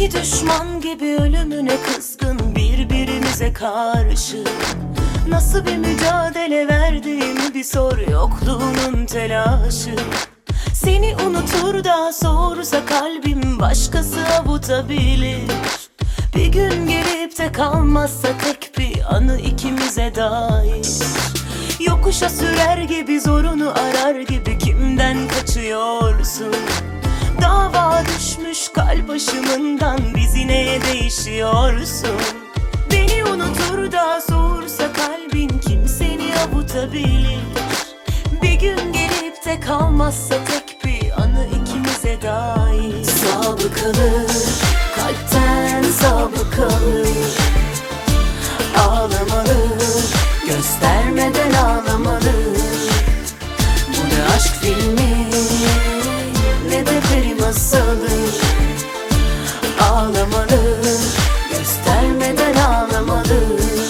İki düşman gibi ölümüne kızgın birbirimize karşı. Nasıl bir mücadele verdiğimi bir sor, yokluğunun telaşı. Seni unutur da sorsa kalbim, başkası avutabilir. Bir gün gelip de kalmazsa tek bir anı ikimize dair. Yokuşa sürer gibi, zorunu arar gibi, kimden kaçıyorsun? Dava düşmüş kalp aşımından, bizi neye değişiyorsun? Beni unutur da sorsa kalbin, kim seni avutabilir? Bir gün gelip de kalmazsa tek bir anı ikimize dair. Sabıkalı, kalpten sabıkalı. Ağlamalı, göstermeden ağlamalı. Bu ne aşk filmi, ne de peri masalı. Ağlamalı, göstermeden ağlamalı.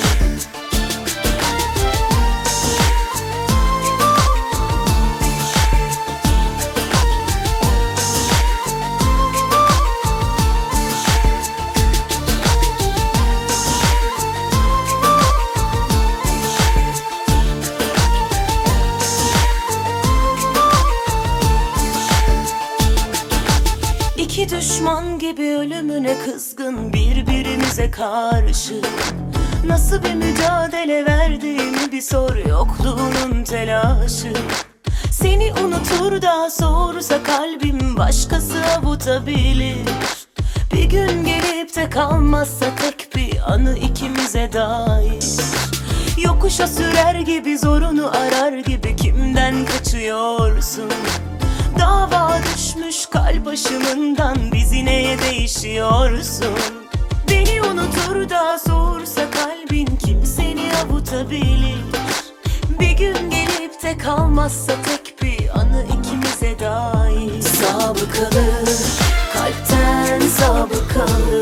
İki düşman gibi ölümüne kızgın birbirimize karşı. Nasıl bir mücadele verdiğimi bir sor, yokluğunun telaşı. Seni unutur da sorsa kalbim, başkası avutabilir. Bir gün gelip de kalmazsa tek bir anı ikimize dair. Yokuşa sürer gibi, zorunu arar gibi, kimden kaçıyorsun? Dava düşmüş kalp aşımından, bizi neye değişiyorsun? Beni unutur da sorsa kalbin, kim seni avutabilir? Bir gün gelip de kalmazsa tek bir anı ikimize dair. Sabıkalı, kalpten sabıkalı.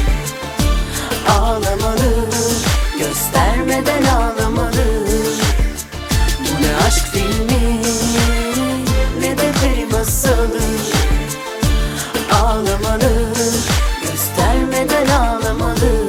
Ağlamalı, göstermeden ağlamalı. Bu ne aşk filmi, ne de peri masalı. Ağlamalı, göstermeden ağlamalı.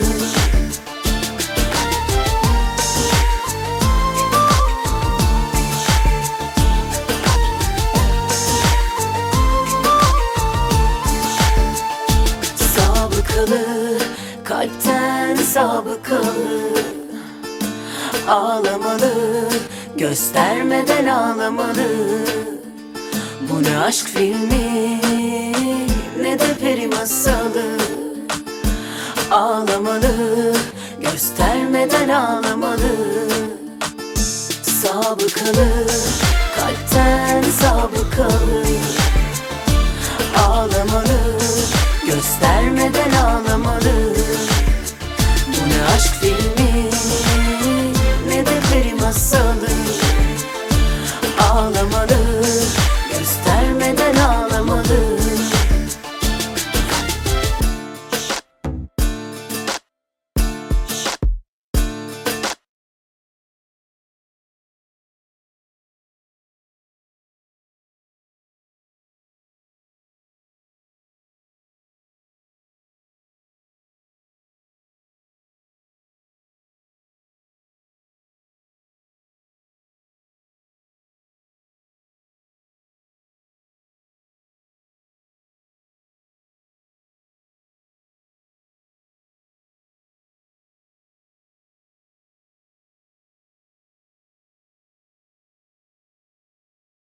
Sabıkalı, kalpten sabıkalı. Ağlamalı, göstermeden ağlamalı. Bu ne aşk filmi, ne de peri masalı. Ağlamalı, göstermeden ağlamalı. Sabıkalı, kalpten sabıkalı.